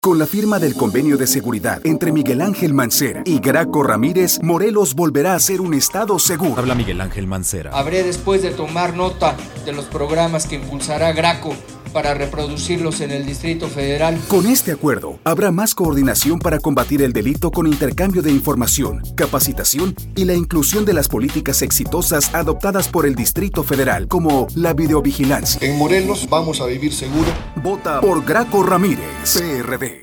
Con la firma del convenio de seguridad entre Miguel Ángel Mancera y Graco Ramírez, Morelos volverá a ser un estado seguro. Habla Miguel Ángel Mancera. Habré después de tomar nota de los programas que impulsará Graco para reproducirlos en el Distrito Federal. Con este acuerdo, habrá más coordinación para combatir el delito con intercambio de información, capacitación y la inclusión de las políticas exitosas adoptadas por el Distrito Federal, como la videovigilancia. En Morelos vamos a vivir seguro. Vota por Graco Ramírez, PRD.